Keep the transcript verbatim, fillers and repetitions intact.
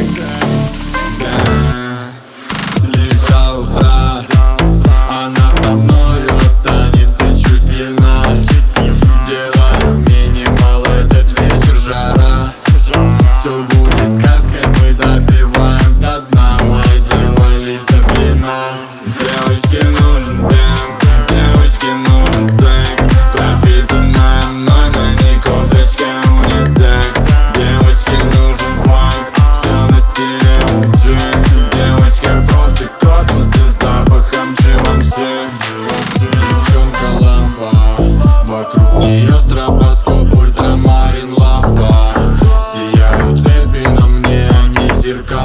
секс. Лишь до утра она со мною останется чуть пьяна. Делаю минимал, этот вечер жара. Все будет сказкой, мы допиваем до дна. Моя дива лица пьяна. Девочке нужен дэнс, девочке нужен секс. Пропитанная мной на ней кофточка унисекс. Девочке нужен фанк, все на стиле джин. Девочка просто космос и запахом Givenchy. Девчонка лампа, вокруг нее стробоскоп, ультрамарин лампа. Сияют цепи на мне, они зеркала.